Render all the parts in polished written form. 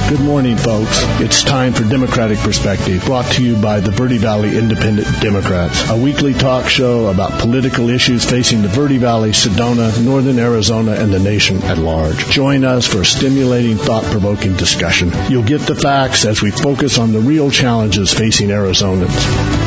Good morning, folks. It's time for Democratic Perspective, brought to you by the Verde Valley Independent Democrats, a weekly talk show about political issues facing the Verde Valley, Sedona, Northern Arizona, and the nation at large. Join us for a stimulating, thought-provoking discussion. You'll get the facts as we focus on the real challenges facing Arizonans.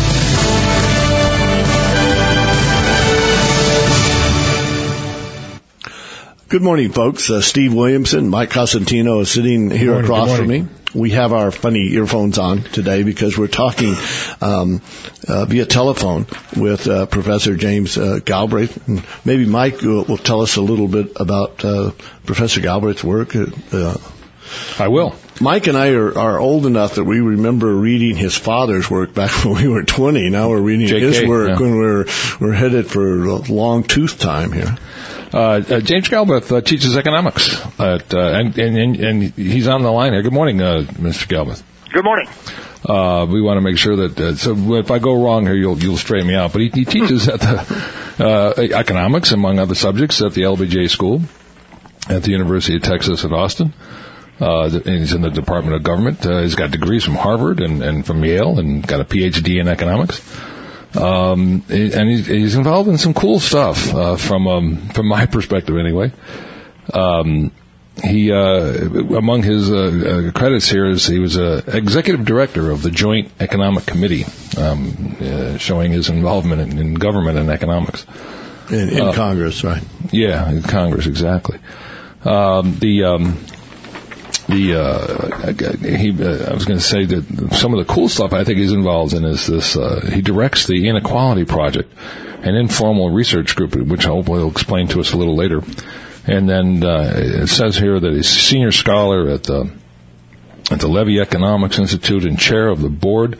Good morning, folks. Steve Williamson, Mike Cosentino is sitting here across from me. We have our funny earphones on today because we're talking via telephone with Professor James Galbraith. And maybe Mike will tell us a little bit about Professor Galbraith's work. I will. Mike and I are old enough that we remember reading his father's work back when we were 20. Now we're reading his work when we're headed for a long tooth time here. James Galbraith teaches economics, and he's on the line here. Good morning, Mr. Galbraith. Good morning. We want to make sure that, so if I go wrong here, you'll straighten me out. But he teaches at the economics, among other subjects, at the LBJ School at the University of Texas at Austin. He's in the Department of Government. He's got degrees from Harvard and from Yale, and got a PhD in economics. And he's involved in some cool stuff, from my perspective anyway. He, among his, credits here is he was executive director of the Joint Economic Committee, showing his involvement in government and economics. In Congress, right? Yeah, in Congress, exactly. I was going to say that some of the cool stuff I think he's involved in is this, he directs the Inequality Project, an informal research group, which I hope he'll explain to us a little later. And then, it says here that he's senior scholar at the Levy Economics Institute and chair of the board,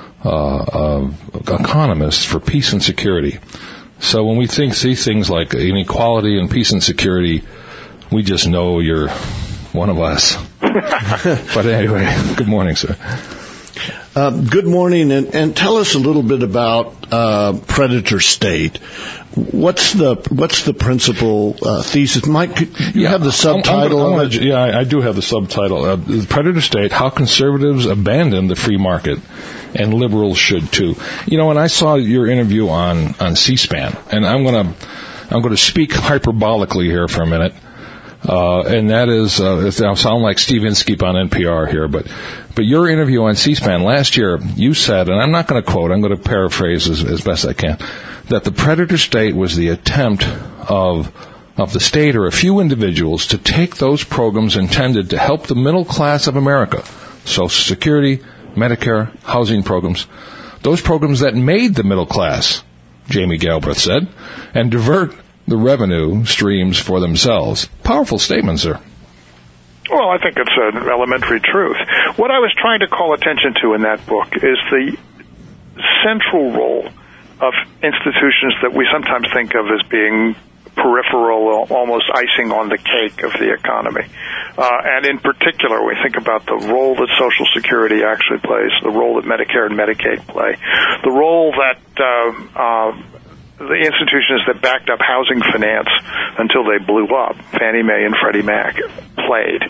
of economists for peace and security. So when we see things like inequality and peace and security, we just know you're one of us. But anyway, good morning, sir. Good morning, and tell us a little bit about predator state. What's the principal thesis? Mike, you have the subtitle. I do have the subtitle. Predator state: How Conservatives Abandon the Free Market, and Liberals Should Too. You know, when I saw your interview on C-SPAN, and I'm going to speak hyperbolically here for a minute. And that is, I'll sound like Steve Inskeep on NPR here, but your interview on C-SPAN last year, you said, and I'm not going to quote, I'm going to paraphrase as best I can, that the predator state was the attempt of the state or a few individuals to take those programs intended to help the middle class of America, Social Security, Medicare, housing programs, those programs that made the middle class, Jamie Galbraith said, and divert the revenue streams for themselves. Powerful statement, sir. Well, I think it's an elementary truth. What I was trying to call attention to in that book is the central role of institutions that we sometimes think of as being peripheral, almost icing on the cake of the economy. And in particular, we think about the role that Social Security actually plays, the role that Medicare and Medicaid play, the role that the institutions that backed up housing finance until they blew up, Fannie Mae and Freddie Mac, played.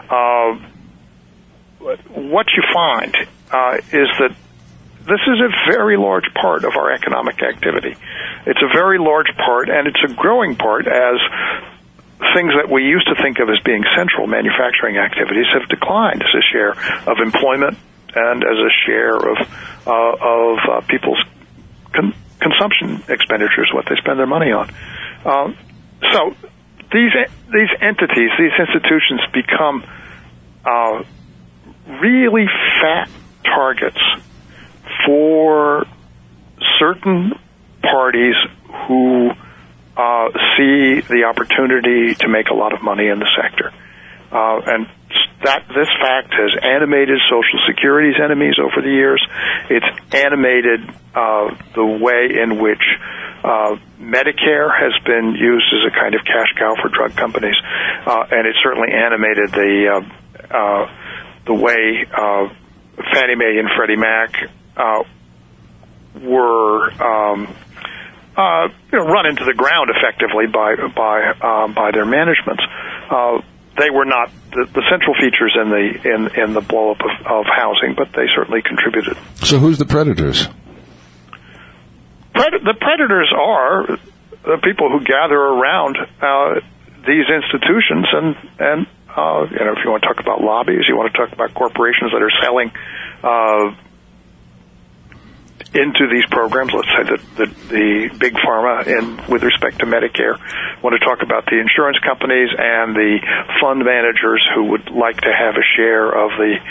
What you find is that this is a very large part of our economic activity. It's a very large part, and it's a growing part as things that we used to think of as being central manufacturing activities have declined as a share of employment and as a share of people's consumption expenditures, what they spend their money on. So these entities, these institutions become really fat targets for certain parties who see the opportunity to make a lot of money in the sector. And this fact has animated Social Security's enemies over the years. It's animated the way in which Medicare has been used as a kind of cash cow for drug companies, and it certainly animated the way Fannie Mae and Freddie Mac were run into the ground effectively by their managements. they were not the central features in the blow-up of housing, but they certainly contributed. So who's the predators? The predators are the people who gather around these institutions, and if you want to talk about lobbies, you want to talk about corporations that are selling into these programs. Let's say the big pharma, and with respect to Medicare, want to talk about the insurance companies and the fund managers who would like to have a share of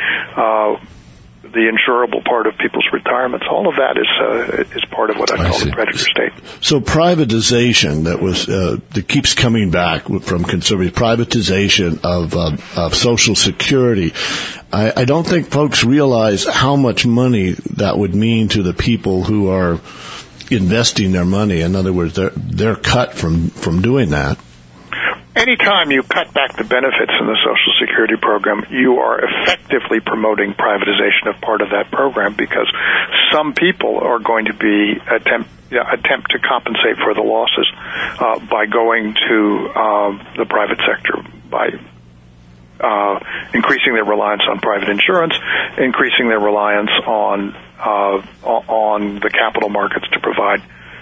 the insurable part of people's retirements. All of that is part of what I call the predator state. So privatization that keeps coming back from conservative privatization of Social Security. I don't think folks realize how much money that would mean to the people who are investing their money. In other words, they're cut from doing that. Anytime you cut back the benefits in the Social Security program, you are effectively promoting privatization of part of that program, because some people are going to be attempt to compensate for the losses by going to the private sector, by increasing their reliance on private insurance, increasing their reliance on the capital markets to provide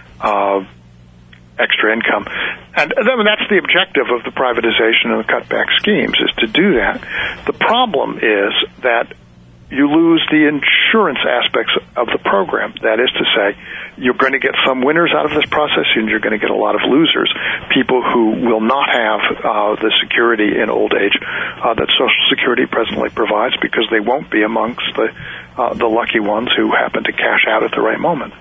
extra income. And that's the objective of the privatization and the cutback schemes, is to do that. The problem is that you lose the insurance aspects of the program. That is to say, you're going to get some winners out of this process, and you're going to get a lot of losers, people who will not have the security in old age that Social Security presently provides, because they won't be amongst the lucky ones who happen to cash out at the right moment.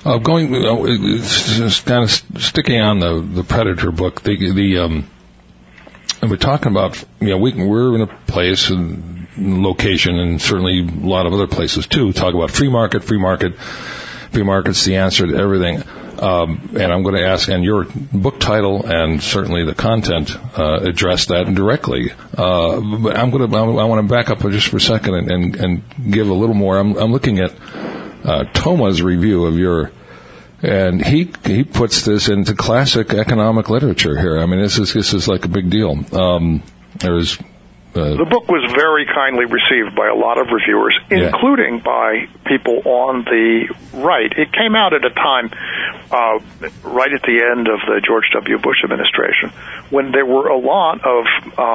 Just kind of sticking on the Predator book, we're talking about, we're in a place and location, and certainly a lot of other places too, talk about free market's the answer to everything. And I'm going to ask, and your book title and certainly the content address that directly. But I want to back up just for a second and give a little more. I'm looking at Thoma's review of and he puts this into classic economic literature here. I mean, this is like a big deal. The book was very kindly received by a lot of reviewers, including by people on the right. It came out at a time right at the end of the George W. Bush administration, when there were a lot of,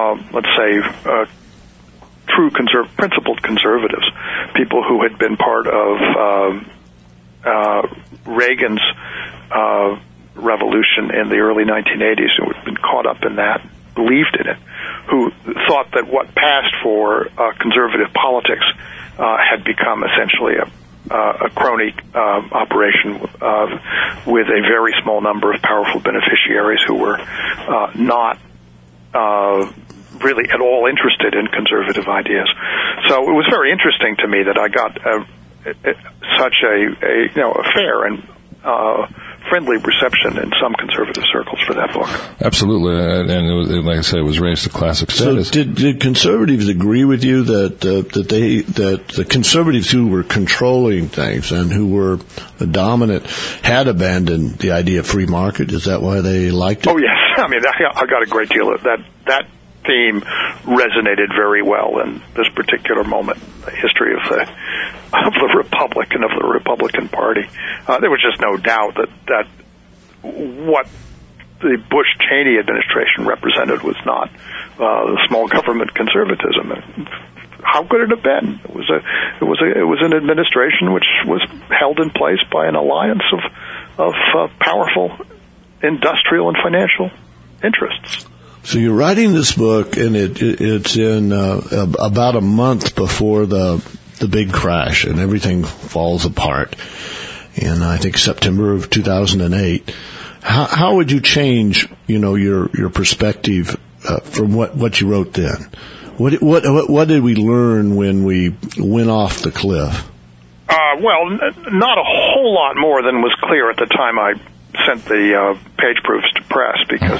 true principled conservatives, people who had been part of Reagan's revolution in the early 1980s, who had been caught up in that, believed in it, who thought that what passed for conservative politics had become essentially a crony operation with a very small number of powerful beneficiaries who were not really at all interested in conservative ideas. So it was very interesting to me that I got such a fair and friendly reception in some conservative circles for that book. Absolutely, and it was, like I said, it was raised to classic status. So did conservatives agree with you that the conservatives who were controlling things and who were the dominant had abandoned the idea of free market? Is that why they liked it? Oh yes, I mean I got a great deal of that theme resonated very well in this particular moment in the history of the Republic and of the Republican Party. There was just no doubt that what the Bush-Cheney administration represented was not small government conservatism. How could it have been? It was an administration which was held in place by an alliance of powerful industrial and financial interests. So you're writing this book, and it's in about a month before the big crash, and everything falls apart. In I think September of 2008. How would you change, your perspective from what you wrote then? What did we learn when we went off the cliff? Well, not a whole lot more than was clear at the time I sent the page proofs to press, because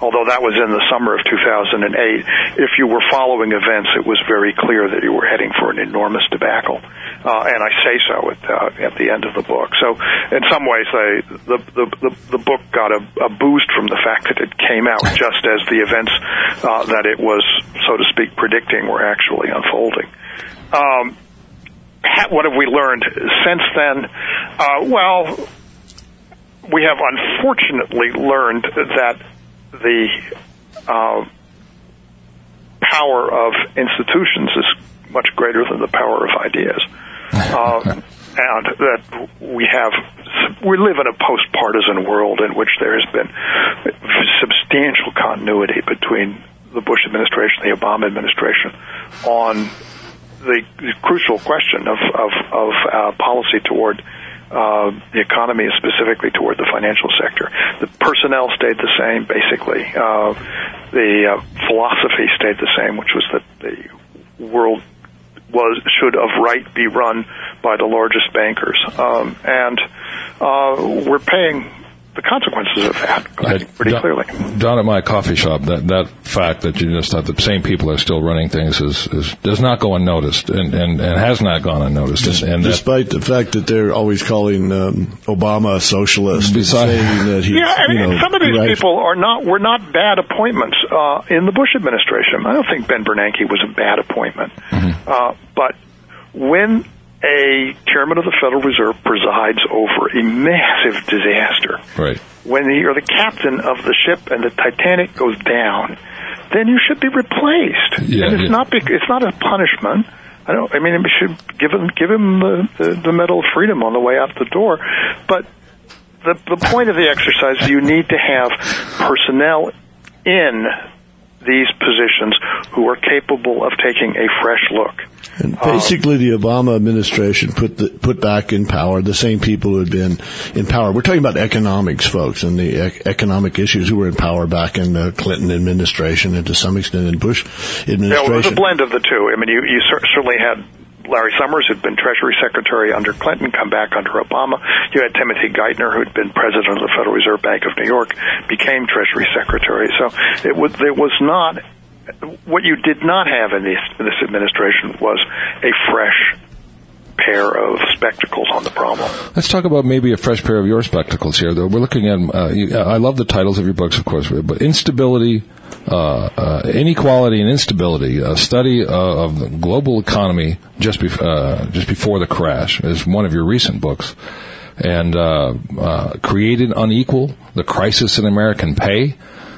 although that was in the summer of 2008, if you were following events, it was very clear that you were heading for an enormous debacle. And I say so at the end of the book. So in some ways, the book got a boost from the fact that it came out just as the events that it was, so to speak, predicting were actually unfolding. What have we learned since then? Well, we have unfortunately learned that the power of institutions is much greater than the power of ideas. And that we live in a post-partisan world in which there has been substantial continuity between the Bush administration and the Obama administration on the crucial question of policy toward the economy, specifically toward the financial sector. The personnel stayed the same, basically. The philosophy stayed the same, which was that the world should of right be run by the largest bankers. And we're paying the consequences of that, I think, pretty clearly. Down at my coffee shop, that fact that you just thought the same people are still running things does not go unnoticed, and has not gone unnoticed. And despite the fact that they're always calling Obama a socialist, saying that he, some of these people were not bad appointments in the Bush administration. I don't think Ben Bernanke was a bad appointment, but when a chairman of the Federal Reserve presides over a massive disaster, right, when you're the captain of the ship and the Titanic goes down, then you should be replaced. Yeah, and it's not a punishment. We should give him the Medal of Freedom on the way out the door. But the point of the exercise is you need to have personnel in these positions who are capable of taking a fresh look. And basically, the Obama administration put back in power the same people who had been in power. We're talking about economics, folks, and the economic issues who were in power back in the Clinton administration and to some extent in Bush administration. Yeah, it was a blend of the two. I mean, you certainly had Larry Summers, who'd been Treasury Secretary under Clinton, come back under Obama. You had Timothy Geithner, who'd been president of the Federal Reserve Bank of New York, became Treasury Secretary. So it was not. What you did not have in this administration was a fresh pair of spectacles on the problem. Let's talk about maybe a fresh pair of your spectacles here, though. We're looking at, I love the titles of your books, of course, but Instability, Inequality and Instability, a study of the global economy just before the crash is one of your recent books. And Created Unequal, The Crisis in American Pay,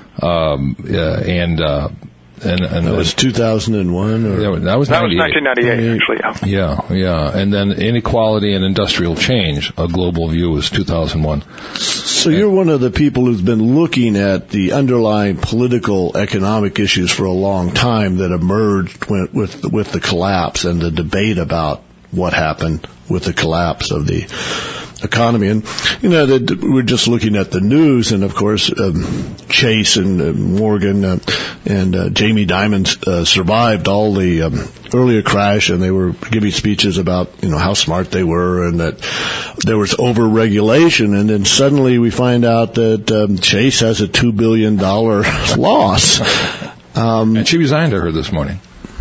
and that was 2001? Or? That was 1998, actually, yeah. Yeah. And then Inequality and Industrial Change, A Global View, was 2001. So you're one of the people who's been looking at the underlying political, economic issues for a long time that emerged with the collapse and the debate about what happened with the collapse of the economy. And, we're just looking at the news, and of course, Chase and Morgan and Jamie Dimon survived all the earlier crash, and they were giving speeches about, how smart they were and that there was over-regulation, and then suddenly we find out that Chase has a $2 billion loss. And she resigned, I heard this morning.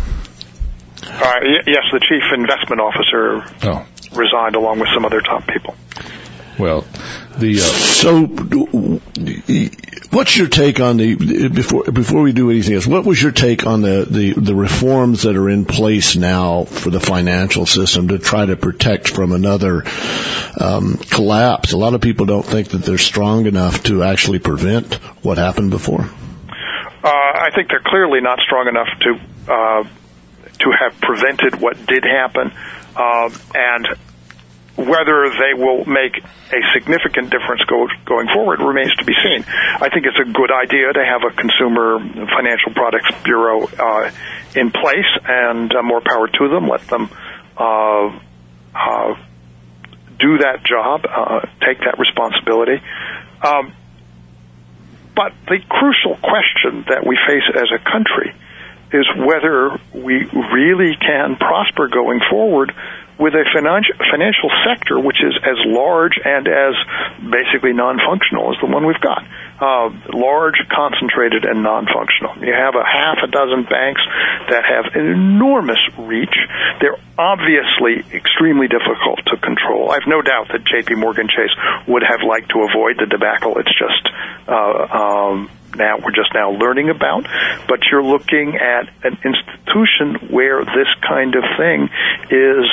Yes, the chief investment officer resigned along with some other top people. Well, so what's your take on before we do anything else? What was your take on the reforms that are in place now for the financial system to try to protect from another collapse? A lot of people don't think that they're strong enough to actually prevent what happened before. I think they're clearly not strong enough to have prevented what did happen, and whether they will make a significant difference going forward remains to be seen. I think it's a good idea to have a Consumer Financial Products Bureau in place, and more power to them. Let them do that job, take that responsibility. But the crucial question that we face as a country is whether we really can prosper going forward with a financial sector which is as large and as basically non-functional as the one we've got. Large, concentrated, and non-functional. You have a half a dozen banks that have an enormous reach. They're obviously extremely difficult to control. I have no doubt that J.P. Morgan Chase would have liked to avoid the debacle. It's just now we're just now learning about. But you're looking at an institution where this kind of thing is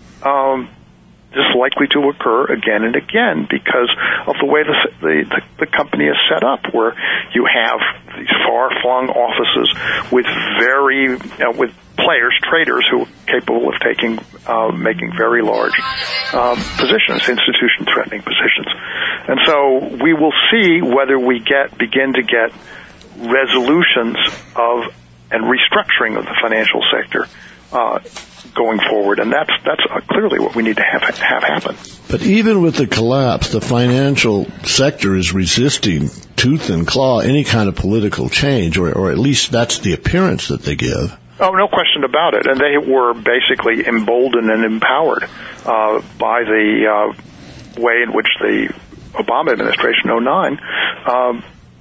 just likely to occur again and again because of the way the company is set up, where you have these far-flung offices with with players, traders who are capable of making very large positions, institution-threatening positions. And so we will see whether we begin to get resolutions of and restructuring of the financial sector going forward, and that's clearly what we need to have happen. But even with the collapse, the financial sector is resisting tooth and claw any kind of political change, or at least that's the appearance that they give. Oh, no question about it. And they were basically emboldened and empowered by the way in which the Obama administration, 2009,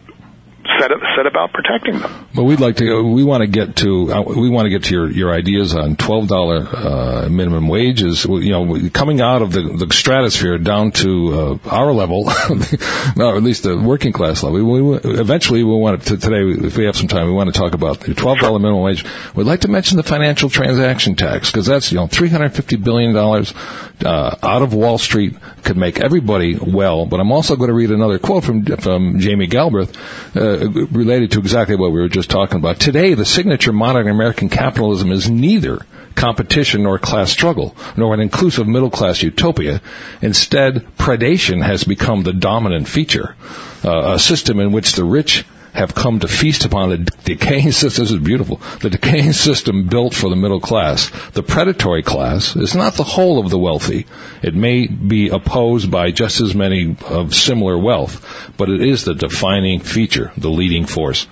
set about protecting them. But we want to get to your ideas on $12 minimum wages. Coming out of the stratosphere down to our level, or at least the working class level. Eventually, we want to today, if we have some time, we want to talk about the $12 minimum wage. We'd like to mention the financial transaction tax, because that's $350 billion out of Wall Street could make everybody well. But I'm also going to read another quote from Jamie Galbraith. Related to exactly what we were just talking about. Today, the signature modern American capitalism is neither competition nor class struggle, nor an inclusive middle-class utopia. Instead, predation has become the dominant feature, a system in which the rich have come to feast upon the decaying system. This is beautiful. The decaying system built for the middle class. The predatory class is not the whole of the wealthy. It may be opposed by just as many of similar wealth, but it is the defining feature, the leading force.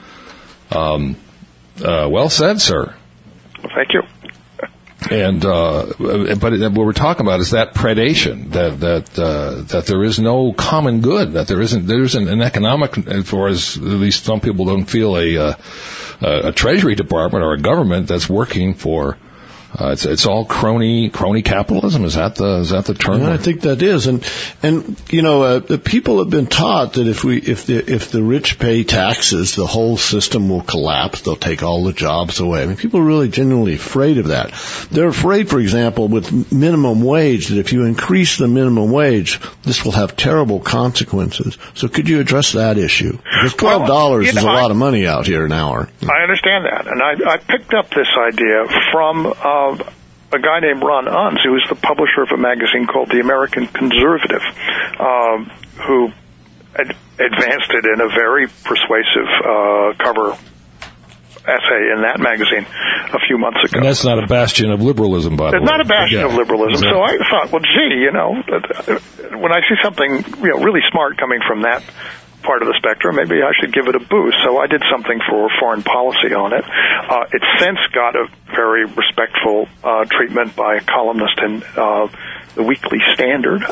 Well said, sir. Thank you. And but what we're talking about is that predation, that there is no common good, that there isn't an economic, for as at least some people don't feel a Treasury Department or a government that's working for. It's all crony capitalism. Is that the term? Yeah, I think that is, and the people have been taught that if the rich pay taxes, the whole system will collapse. They'll take all the jobs away. I mean, people are really genuinely afraid of that. They're afraid, for example, with minimum wage, that if you increase the minimum wage, this will have terrible consequences. So, could you address that issue? Because $12 is a lot of money out here an hour. I understand that, and I picked up this idea from a guy named Ron Unz, who is the publisher of a magazine called The American Conservative, who advanced it in a very persuasive cover essay in that magazine a few months ago. And that's not a bastion of liberalism, by the way. It's not a bastion of liberalism. So I thought, well, gee, when I see something really smart coming from that part of the spectrum, maybe I should give it a boost. So I did something for foreign policy on it. It's since got a very respectful treatment by a columnist in the Weekly Standard.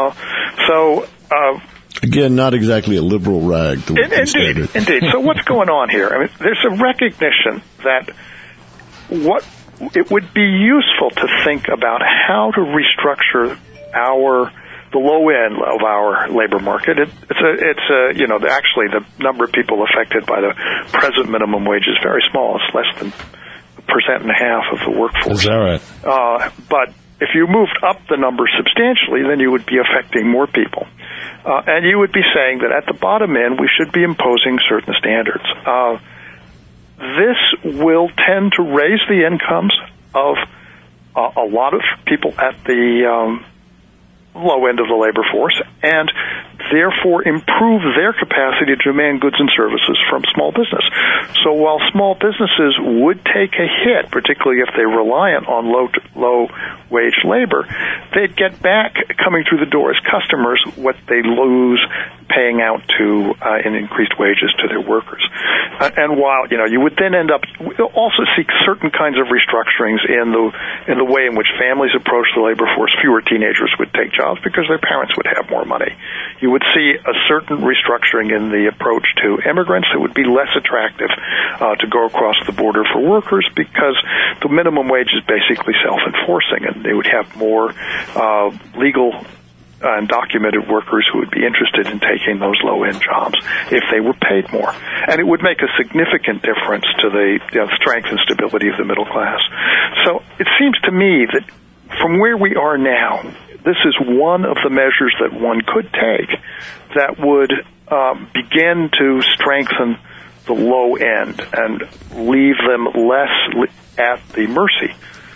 Again, not exactly a liberal rag. Indeed. So what's going on here? I mean, there's a recognition that it would be useful to think about how to restructure the low end of our labor market. Actually the number of people affected by the present minimum wage is very small. It's less than 1.5% of the workforce. Is that right? But if you moved up the number substantially, then you would be affecting more people. And you would be saying that at the bottom end, we should be imposing certain standards. This will tend to raise the incomes of a lot of people at the low end of the labor force, and therefore improve their capacity to demand goods and services from small business. So while small businesses would take a hit, particularly if they're reliant on low wage labor, they'd get back coming through the door as customers what they lose paying out to in increased wages to their workers. And while you would then end up also see certain kinds of restructurings in the way in which families approach the labor force. Fewer teenagers would take jobs because their parents would have more money. You would see a certain restructuring in the approach to immigrants. It would be less attractive to go across the border for workers because the minimum wage is basically self-enforcing, and they would have more legal and documented workers who would be interested in taking those low-end jobs if they were paid more. And it would make a significant difference to the strength and stability of the middle class. So it seems to me that from where we are now, this is one of the measures that one could take that would begin to strengthen the low end and leave them less at the mercy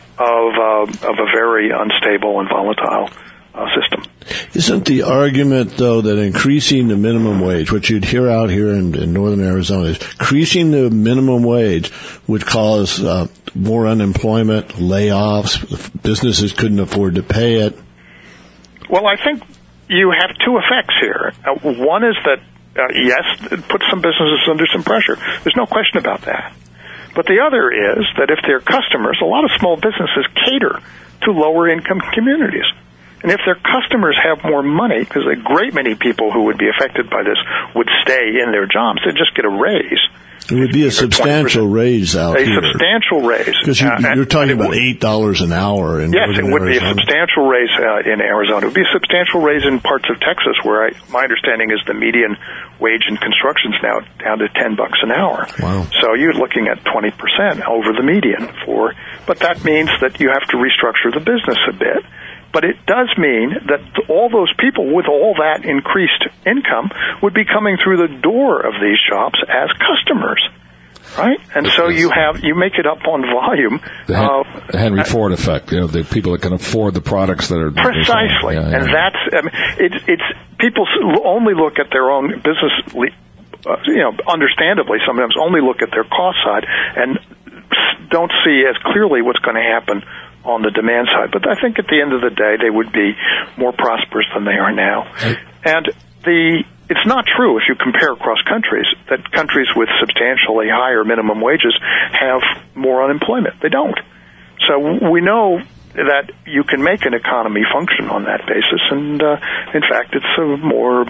of a very unstable and volatile system. Isn't the argument, though, that increasing the minimum wage, which you'd hear out here in northern Arizona, is increasing the minimum wage would cause more unemployment, layoffs, businesses couldn't afford to pay it? Well, I think you have two effects here. One is that, yes, it puts some businesses under some pressure. There's no question about that. But the other is that if their customers, a lot of small businesses cater to lower-income communities. And if their customers have more money, because a great many people who would be affected by this would stay in their jobs, they'd just get a raise. It would be a substantial raise out here. A substantial raise. Because you're talking about $8 an hour in Yes, it would Arizona. be a substantial raise in Arizona. It would be a substantial raise in parts of Texas where my understanding is the median wage in construction is now down to $10 an hour. Wow. So you're looking at 20% over the median but that means that you have to restructure the business a bit. But it does mean that all those people with all that increased income would be coming through the door of these shops as customers, right? And so you make it up on volume. The Henry Ford effect, the people that can afford the products that are precisely. Yeah. And that's it's people only look at their own business. Understandably, sometimes only look at their cost side and don't see as clearly what's going to happen on the demand side. But I think at the end of the day, they would be more prosperous than they are now. And it's not true if you compare across countries that countries with substantially higher minimum wages have more unemployment. They don't. So we know that you can make an economy function on that basis, and in fact, it's a more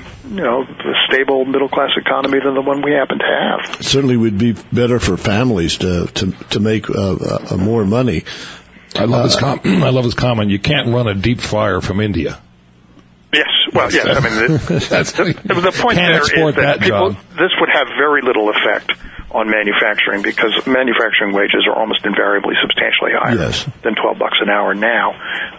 stable middle-class economy than the one we happen to have. It certainly would be better for families to make more money. I love this comment. You can't run a deep fryer from India. Yes. Well, yes. I mean, the point there is that this would have very little effect on manufacturing because manufacturing wages are almost invariably substantially higher than $12 an hour now.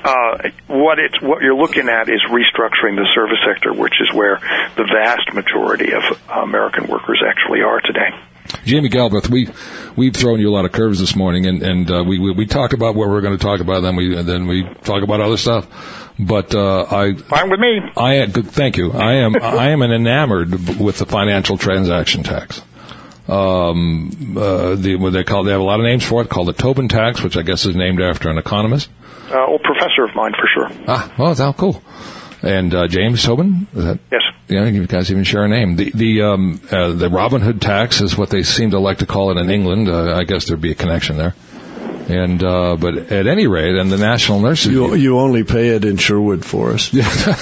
What you're looking at is restructuring the service sector, which is where the vast majority of American workers actually are today. Jamie Galbraith, we've thrown you a lot of curves this morning, and we talk about what we're going to talk about, then we talk about other stuff. But fine with me. Thank you. I am enamored with the financial transaction tax. What they have a lot of names for it, called the Tobin tax, which I guess is named after an economist. Old professor of mine, for sure. Well, that's cool. And James Tobin? Yes. Yeah, you guys even share a name. The Robin Hood tax is what they seem to like to call it in England. I guess there'd be a connection there. And but at any rate, and the National Nurses you only pay it in Sherwood Forest.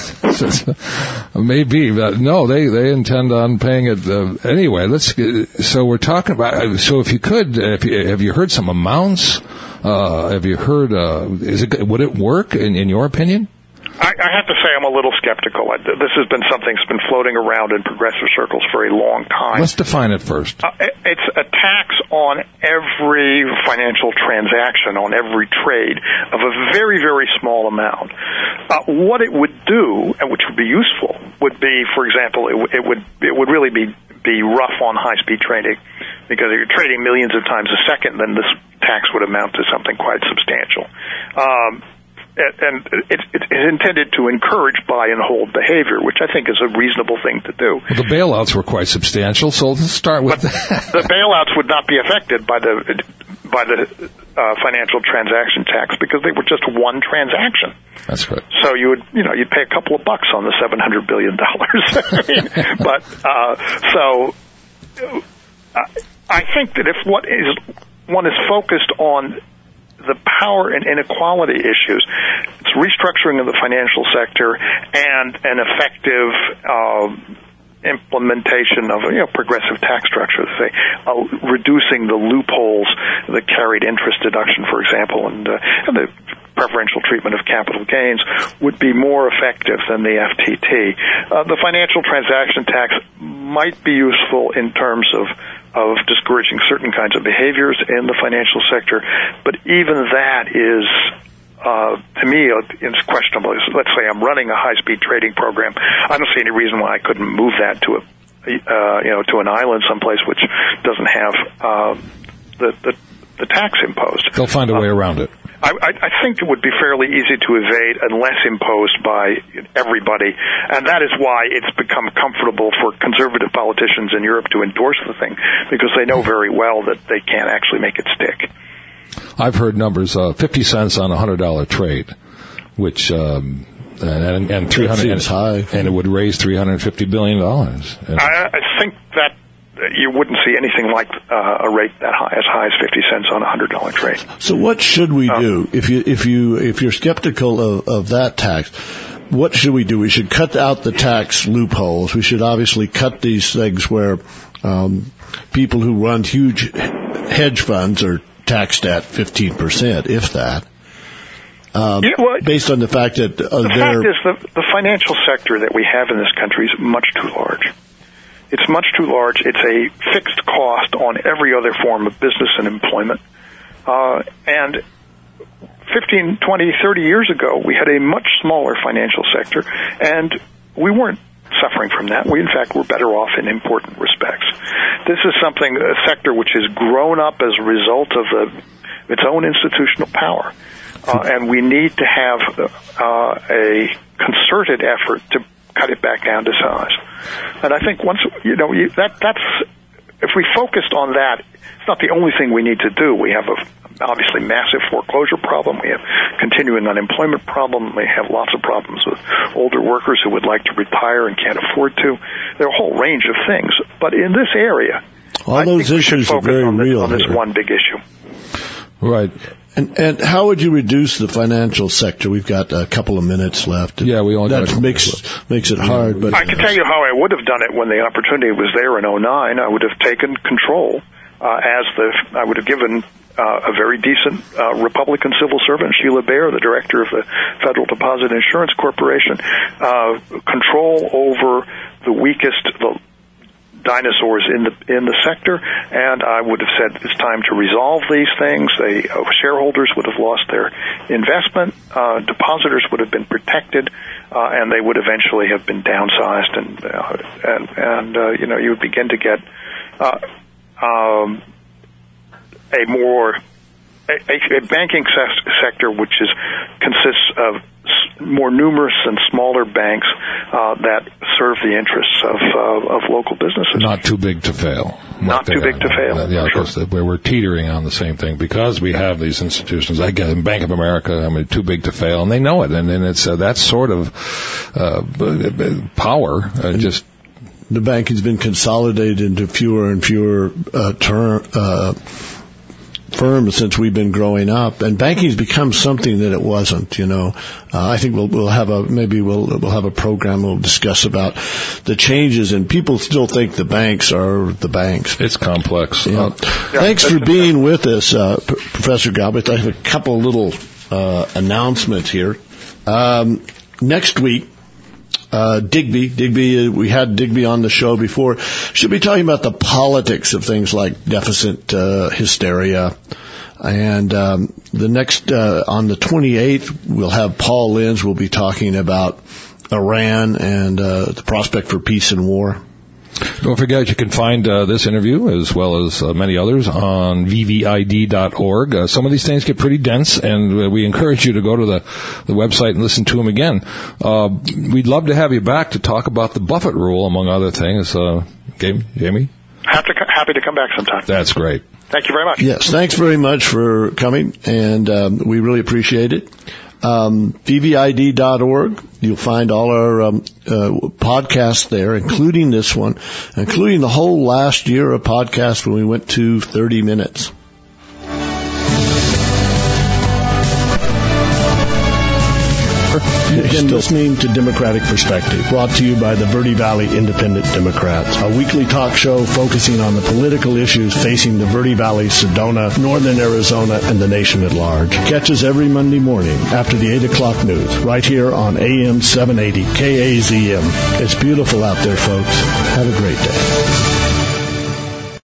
Maybe, but no, they intend on paying it anyway. So we're talking about. So if you could, have you heard some amounts? Have you heard? Would it work in your opinion? I have to say I'm a little skeptical. This has been something that's been floating around in progressive circles for a long time. Let's define it first. It's a tax on every financial transaction, on every trade, of a very, very small amount. What it would do, and which would be useful, would be, for example, it would really be rough on high-speed trading, because if you're trading millions of times a second, then this tax would amount to something quite substantial. And it's intended to encourage buy and hold behavior, which I think is a reasonable thing to do. Well, the bailouts were quite substantial, so let's start with that. The bailouts would not be affected by the by the financial transaction tax because they were just one transaction. That's right. So you'd pay a couple of bucks on the $700 billion. But I think that if one is focused on the power and inequality issues, it's restructuring of the financial sector and an effective implementation of progressive tax structure, say reducing the loopholes, the carried interest deduction, for example, and the preferential treatment of capital gains would be more effective than the FTT. The financial transaction tax might be useful in terms of discouraging certain kinds of behaviors in the financial sector, but even that is, to me, it's questionable. Let's say I'm running a high-speed trading program. I don't see any reason why I couldn't move that to to an island someplace which doesn't have the tax imposed. They'll find a way around it. I think it would be fairly easy to evade unless imposed by everybody, and that is why it's become comfortable for conservative politicians in Europe to endorse the thing, because they know very well that they can't actually make it stick. I've heard numbers, 50 cents on a $100 trade, which and 300 seems high, and it would raise $350 billion. I think that you wouldn't see anything like a rate that high, as high as 50 cents on a $100 trade. So what should we do if you're skeptical of that tax? What should we do? We should cut out the tax loopholes. We should obviously cut these things where people who run huge hedge funds are taxed at 15%, if that. Based on the fact that the fact is the financial sector that we have in this country is much too large. It's much too large. It's a fixed cost on every other form of business and employment. And 15, 20, 30 years ago, we had a much smaller financial sector, and we weren't suffering from that. We, in fact, were better off in important respects. This is a sector which has grown up as a result of its own institutional power. And we need to have a concerted effort to cut it back down to size. And I think once, that's, if we focused on that, it's not the only thing we need to do. We have obviously massive foreclosure problem. We have continuing unemployment problem. We have lots of problems with older workers who would like to retire and can't afford to. There are a whole range of things. But in this area, all those issues are very real on this one big issue. Right. And how would you reduce the financial sector? We've got a couple of minutes left. Yeah, we only that makes it hard. But I can tell you how I would have done it when the opportunity was there in 2009. I would have taken control I would have given a very decent Republican civil servant, Sheila Bair, the director of the Federal Deposit Insurance Corporation, control over the weakest, the dinosaurs in the sector, and I would have said it's time to resolve these things. Shareholders would have lost their investment, depositors would have been protected, and they would eventually have been downsized, and you would begin to get a banking sector which consists of more numerous and smaller banks that serve the interests of local businesses. Not too big to fail. Not too big to fail. Yeah, sure. We're teetering on the same thing because we have these institutions. I get Bank of America, too big to fail, and they know it. And it's that sort of power just. The bank has been consolidated into fewer and fewer firms since we've been growing up, and banking's become something that it wasn't. I think we'll have a program we'll discuss about the changes, and people still think the banks are the banks. It's complex. Yeah. Thanks for being with us, Professor Galbraith. I have a couple of little announcements here. Next week, Digby, we had Digby on the show before, should be talking about the politics of things like deficit hysteria. And the next, on the 28th, we'll have Paul Lynch. We'll be talking about Iran and the prospect for peace and war. Don't forget, you can find this interview as well as many others on vvid.org. Some of these things get pretty dense, and we encourage you to go to the website and listen to them again. We'd love to have you back to talk about the Buffett rule, among other things. Jamie? Have happy to come back sometime. That's great. Thank you very much. Yes, thanks very much for coming, and we really appreciate it. VVID.org. You'll find all our podcasts there, including this one, including the whole last year of podcasts when we went to 30 minutes. You're listening to Democratic Perspective, brought to you by the Verde Valley Independent Democrats, a weekly talk show focusing on the political issues facing the Verde Valley, Sedona, northern Arizona, and the nation at large. Catch us every Monday morning after the 8 o'clock news, right here on AM 780 KAZM. It's beautiful out there, folks. Have a great day.